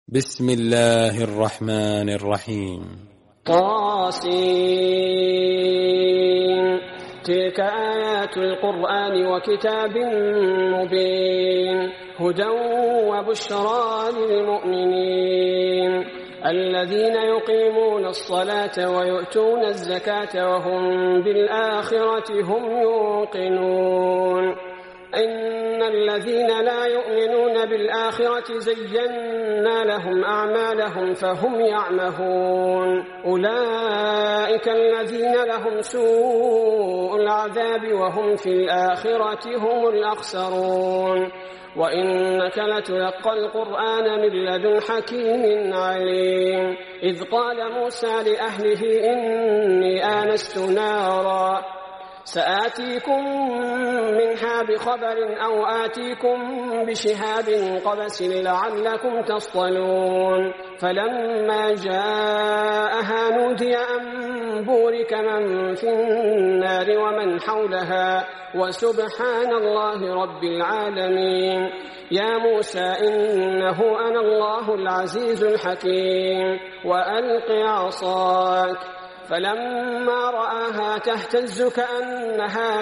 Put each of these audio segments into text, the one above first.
بسم الله الرحمن الرحيم. طاسين. تلك آيات القرآن وكتاب مبين هدى وبشرى للمؤمنين الذين يقيمون الصلاة ويؤتون الزكاة وهم بالآخرة هم يوقنون. إن الذين لا يؤمنون بالآخرة زينا لهم أعمالهم فهم يعمهون. أولئك الذين لهم سوء العذاب وهم في الآخرة هم الأخسرون. وإنك لتلقى القرآن من لدن حكيم عليم. إذ قال موسى لأهله إني آنست نارا سآتيكم منها بخبر أو آتيكم بشهاب قبس لعلكم تصطلون. فلما جاءها نودي أن بورك من في النار ومن حولها وسبحان الله رب العالمين. يا موسى إنه أنا الله العزيز الحكيم وألق عصاك. فلما رآها تهتز كأنها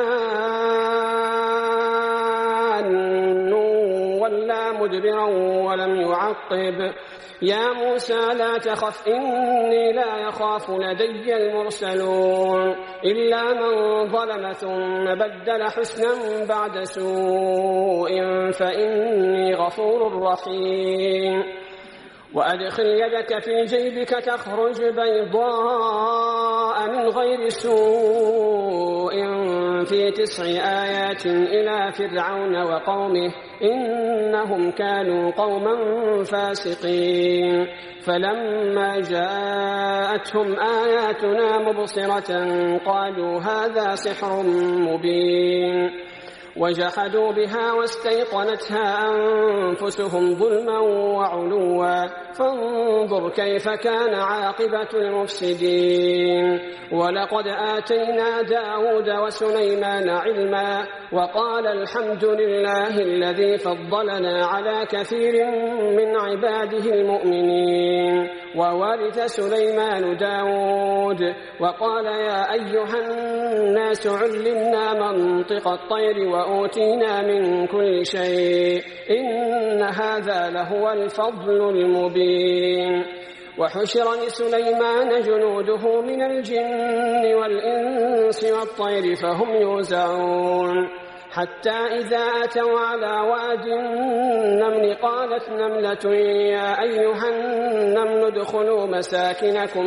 جان ولا مدبرا ولم يعقب. يا موسى لا تخف إني لا يخاف لدي المرسلون. إلا من ظلم ثم بدل حسنا بعد سوء فإني غفور رحيم. وأدخل يدك في جيبك تخرج بيضاء من غير سوء في 9 آيات إلى فرعون وقومه إنهم كانوا قوما فاسقين. فلما جاءتهم آياتنا مبصرة قالوا هذا سحر مبين. وجحدوا بها واستيقنتها أنفسهم ظلما وعلوا فانظر كيف كان عاقبة المفسدين. ولقد آتينا داود وسليمان علما وقال الحمد لله الذي فضلنا على كثير من عباده المؤمنين. وورث سليمان داود وقال يا أيها الناس علمنا منطق الطير وأوتينا من كل شيء إن هذا لهو الفضل المبين. وحشر لسليمان جنوده من الجن والإنس والطير فهم يوزعون. حتى إذا أتوا على واد النمل قالت نملة يا أيها النمل ادخلوا مساكنكم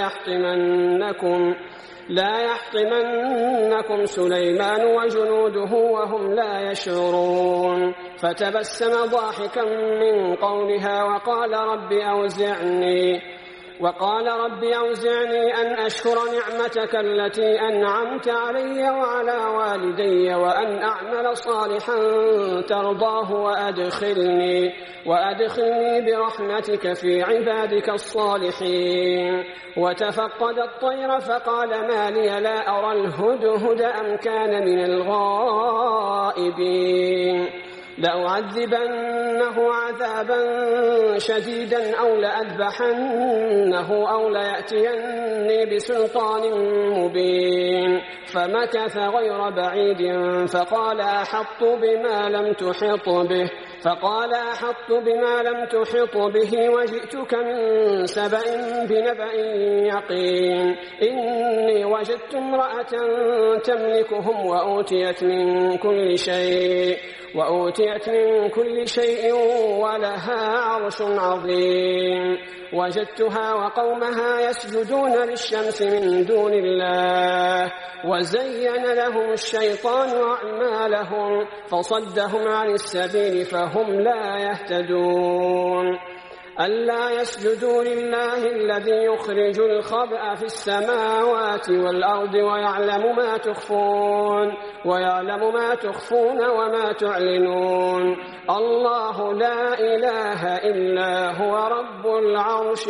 لا يحطمنكم سليمان وجنوده وهم لا يشعرون. فتبسم ضاحكا من قولها وقال رب أوزعني أن أشكر نعمتك التي أنعمت علي وعلى والدي وأن أعمل صالحا ترضاه وأدخلني برحمتك في عبادك الصالحين. وتفقد الطير فقال ما لي لا أرى الهدهد أم كان من الغائبين. لأعذبنه عذابا شديدا أو لأذبحنه أو ليأتيني بسلطان مبين. فمكث غير بعيد فقال أحط بما لم تحط به وجئتك من سبأ بنبأ يقين. إني وجدت امرأة تملكهم وأوتيت من كل شيء ولها عرش عظيم. وجدتها وقومها يسجدون للشمس من دون الله وزين لهم الشيطان أعمالهم فصدهم عن السبيل فهم لا يهتدون. ألا يسجدوا لله الذي يخرج الخبأ في السماوات والأرض ويعلم ما تخفون وما تعلنون. الله لا إله إلا هو رب العرش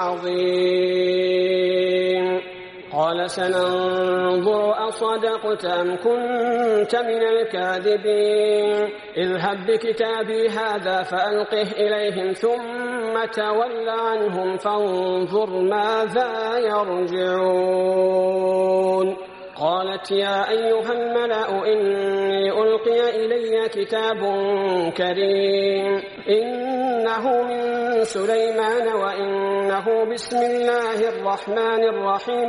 العظيم. قال سننظر أصدقت أم كنت من الكاذبين. اذهب بكتابي هذا فألقه إليهم ثم تول عنهم فانظر ماذا يرجعون. قالت يا أيها الملأ إني ألقي إلي كتاب كريم إنه من سليمان وإنه بسم الله الرحمن الرحيم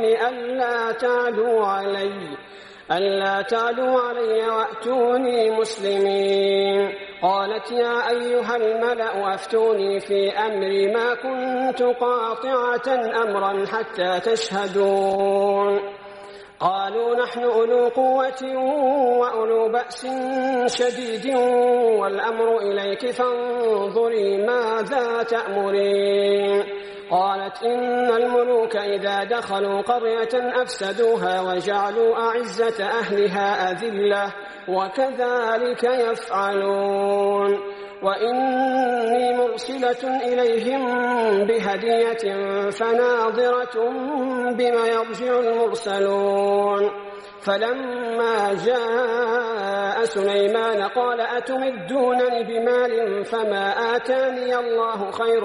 ألا تعلوا علي وأتوني مسلمين. قالت يا أيها الملأ أفتوني في أمري ما كنت قاطعة أمرا حتى تشهدون. قالوا نحن أولو قوة وأولو بأس شديد والأمر إليك فانظري ماذا تأمرين. قالت إن الملوك إذا دخلوا قرية أفسدوها وجعلوا أعزة أهلها أذلة وكذلك يفعلون. وإني مرسلة إليهم بهدية فناظرة بما يرجع المرسلون. فلما جاء سليمان قال أتمدونني بمال فما آتاني الله خير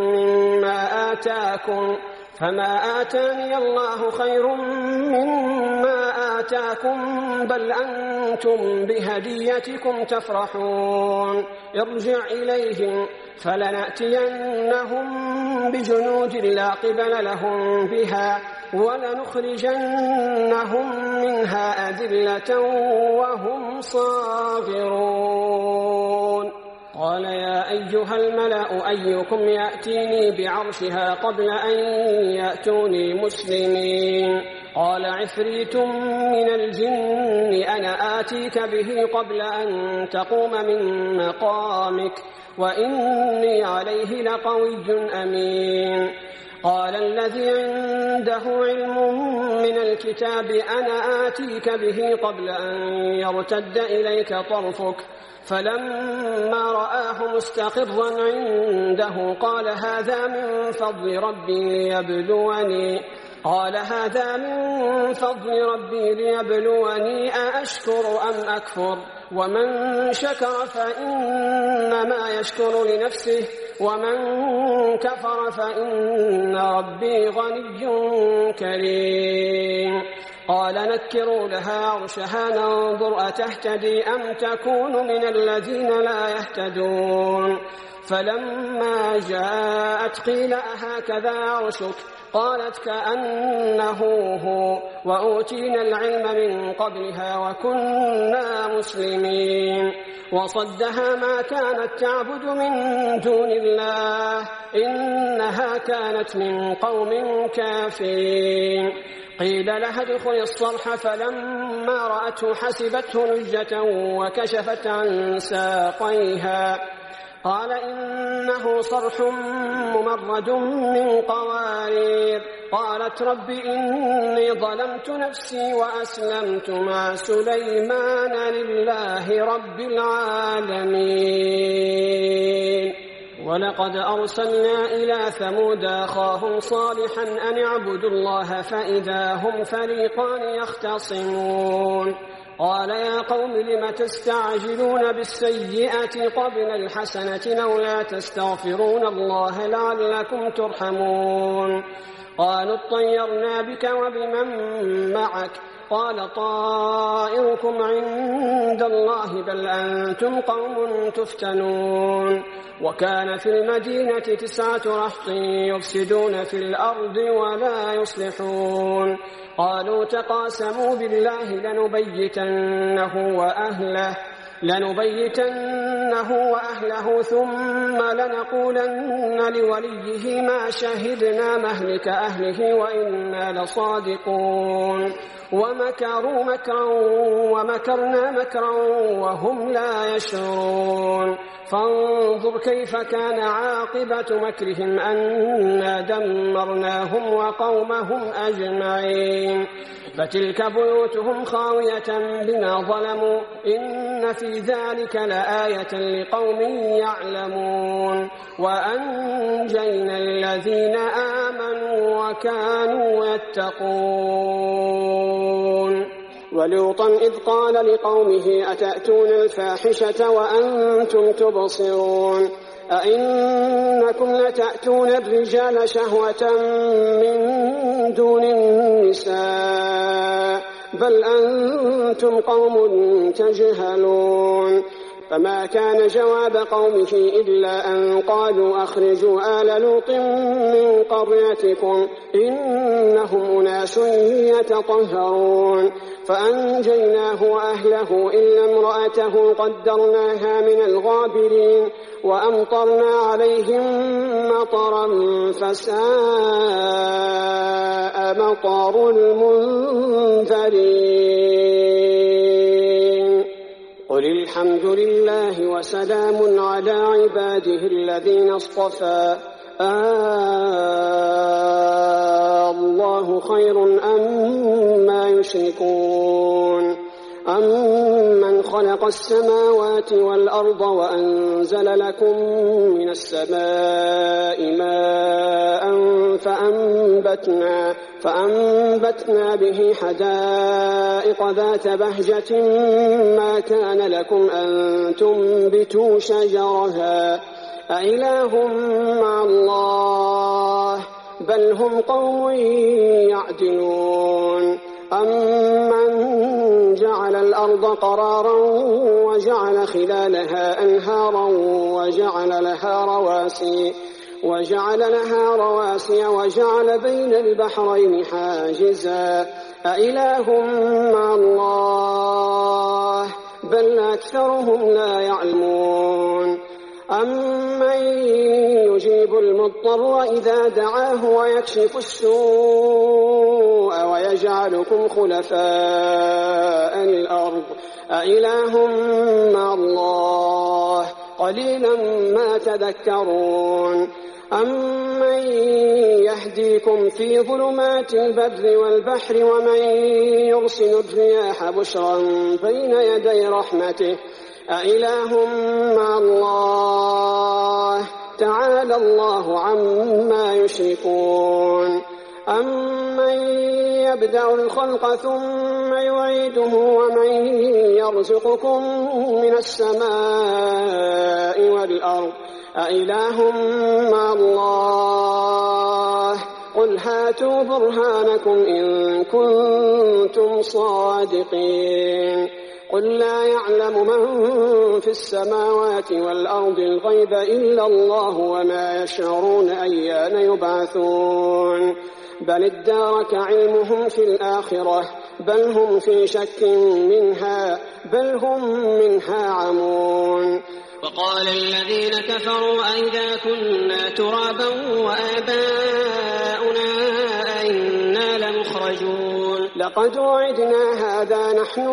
مما آتاكم بل أنتم بهديتكم تفرحون. ارجع إليهم فلنأتينهم بجنود لا قبل لهم بها ولنخرجنهم منها أذلة وهم صاغرون. قال يا أيها الملأ أيكم يأتيني بعرشها قبل أن يأتوني مسلمين. قال عفريت من الجن أنا آتيك به قبل أن تقوم من مقامك وإني عليه لقوي أمين. قال الذي عنده علم من الكتاب أنا آتيك به قبل أن يرتد إليك طرفك فلما رآه مستقرا عنده قال هذا من فضل ربي ليبلوني أأشكر أم أكفر ومن شكر فإنما يشكر لنفسه ومن كفر فإن ربي غني كريم. قال نكروا لها عرشها ننظر أتهتدي أم تكون من الذين لا يهتدون. فلما جاءت قيل أهكذا عرشك قالت كأنه هو وأوتينا العلم من قبلها وكنا مسلمين. وصدها ما كانت تعبد من دون الله إنها كانت من قوم كافرين. قيل لها ادخل الصرح فلما رأته حسبته لجة وكشفت عن ساقيها قال إنه صرح ممرد من قوارير. قالت رب إني ظلمت نفسي وأسلمت مع سليمان لله رب العالمين. ولقد أرسلنا إلى ثمود أخاهم صالحا أن اعبدوا الله فإذا هم فريقان يختصمون. قال يا قوم لم تستعجلون بالسيئة قبل الحسنة لولا تستغفرون الله لعلكم ترحمون. قالوا اطيرنا بك وبمن معك قال طائركم عند الله بل أنتم قوم تفتنون. وكان في المدينة 9 رهط يفسدون في الأرض ولا يصلحون. قالوا تقاسموا بالله لنبيتنه وأهله ثم لنقولن لوليه ما شهدنا مهلك أهله وإنا لصادقون. ومكروا مكرا ومكرنا مكرا وهم لا يشعرون. فانظر كيف كان عاقبة مكرهم أنا دمرناهم وقومهم أجمعين. فتلك بيوتهم خاوية بما ظلموا إن في ذلك لآية لقوم يعلمون. وأنجينا الذين آمنوا وكانوا يتقون. ولوطا إذ قال لقومه أتأتون الفاحشة وأنتم تبصرون أئنكم لتأتون الرجال شهوة من دون النساء بل أنتم قوم تجهلون فما كان جواب قومه إلا أن قالوا أخرجوا آل لوط من قريتكم إنهم أناس يتطهرون فأنجيناه وأهله إلا امرأته قدرناها من الغابرين وأمطرنا عليهم مطرا فساء مطر المنذرين قل الحمد لله وسلام على عباده الذين اصطفى الله خير أما يشركون أمن خلق السماوات والأرض وأنزل لكم من السماء ماء فأنبتنا به حدائق ذات بهجة ما كان لكم أن تنبتوا شجرها أإله مع الله بل هم قوم يعدلون أمن جعل الأرض قرارا وجعل خلالها أنهارا وجعل لها رواسي وجعل بين البحرين حاجزا أإله مع الله بل أكثرهم لا يعلمون أمن يجيب المضطر إذا دعاه ويكشف السوء ويجعلكم خلفاء الأرض أإله مع الله قليلا ما تذكرون أمن يهديكم في ظلمات البر والبحر ومن يرسل الرياح بشرا بين يدي رحمته أإله مع الله تعالى الله عما يشركون أمن يبدأ الخلق ثم يعيده ومن يرزقكم من السماء والأرض أإله مع الله قل هاتوا برهانكم إن كنتم صادقين قل لا يعلم من في السماوات والأرض الغيب إلا الله وما يشعرون أيان يبعثون بل ادارك علمهم في الآخرة بل هم في شك منها بل هم منها عمون وقال الذين كفروا أئذا كنا ترابا وآباؤنا أئنا لمخرجون لقد وعدنا هذا نحن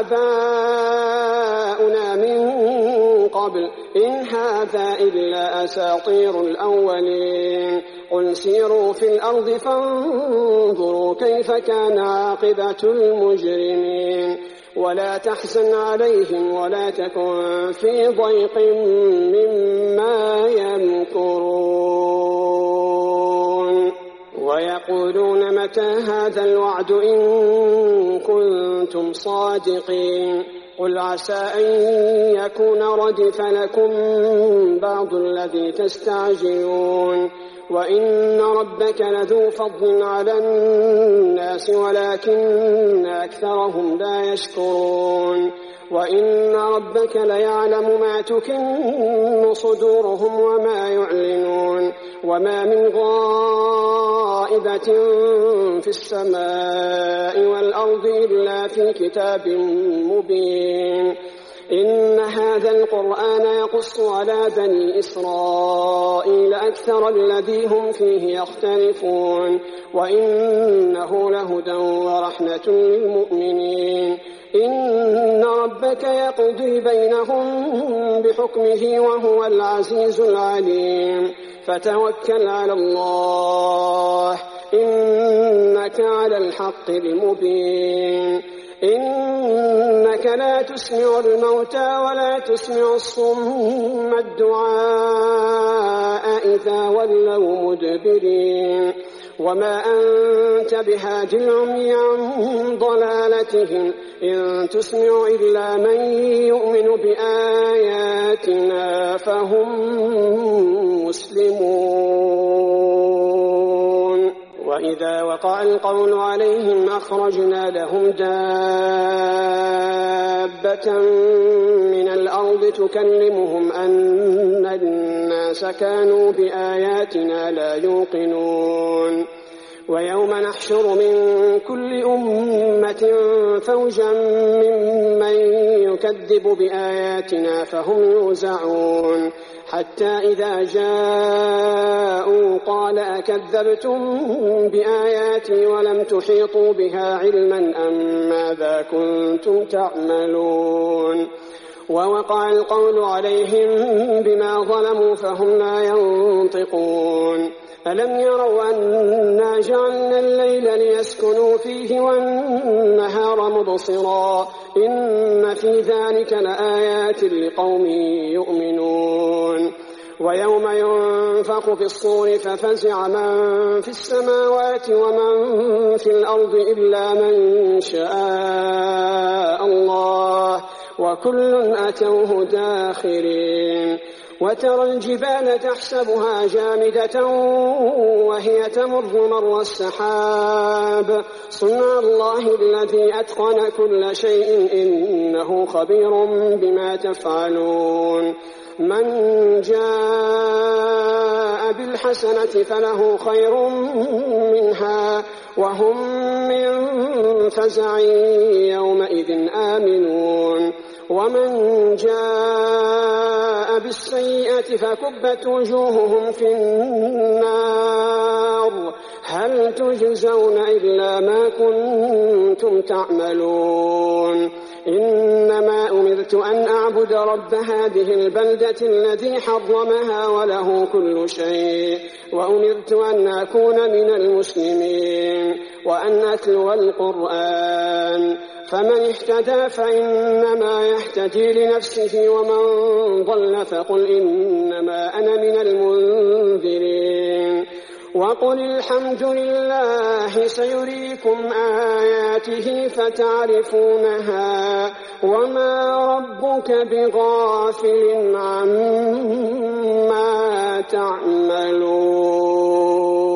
وآباؤنا من قبل إن هذا إلا أساطير الأولين قل سيروا في الأرض فانظروا كيف كان عاقبة المجرمين ولا تحزن عليهم ولا تكن في ضيق مما يمكرون ويقولون متى هذا الوعد إن كنتم صادقين قل عسى أن يكون ردف لكم بعض الذي تستعجلون وإن ربك لذو فضل على الناس ولكن أكثرهم لا يشكرون وإن ربك ليعلم ما تكن صدورهم وما يعلنون وما من غائبة في السماء والأرض إلا في كتاب مبين إن هذا القرآن يقص على بني إسرائيل أكثر الذي هم فيه يختلفون وإنه لهدى ورحمة للمؤمنين إن ربك يقضي بينهم بحكمه وهو العزيز العليم فتوكل على الله إنك على الحق المبين إنك لا تسمع الموتى ولا تسمع الصم الدعاء إذا ولوا مدبرين وما أنت بهاد العمي عن ضلالتهم إن تسمع إلا من يؤمن بآياتنا فهم مسلمون. وإذا وقع القول عليهم أخرجنا لهم دابة من الأرض تكلمهم أن الناس كانوا بآياتنا لا يوقنون. ويوم نحشر من كل أمة فوجا ممن يكذب بآياتنا فهم يوزعون حتى إذا جاءوا قال أكذبتم بآياتي ولم تحيطوا بها علما أم ماذا كنتم تعملون. ووقع القول عليهم بما ظلموا فهم لا ينطقون. ألم يروا أنا جعلنا الليل ليسكنوا فيه والنهار مبصرا إن في ذلك لآيات لقوم يؤمنون. ويوم ينفخ في الصور ففزع من في السماوات ومن في الأرض إلا من شاء الله وكل أتوه داخرين. وترى الجبال تحسبها جامدة وهي تمر مر السحاب صنع الله الذي أتقن كل شيء إنه خبير بما تفعلون. من جاء بالحسنة فله خير منها وهم من فزع يومئذ آمنون. ومن جاء بالسيئة فكبت وجوههم في النار هل تجزون إلا ما كنتم تعملون. إنما أمرت أن أعبد رب هذه البلدة الذي حرمها وله كل شيء وأمرت أن أكون من المسلمين وأن أتلو القرآن فمن اهتدى فإنما يهتدي لنفسه ومن ضل فقل إنما أنا من المنذرين. وقل الحمد لله سيريكم آياته فتعرفونها وما ربك بغافل عما تعملون.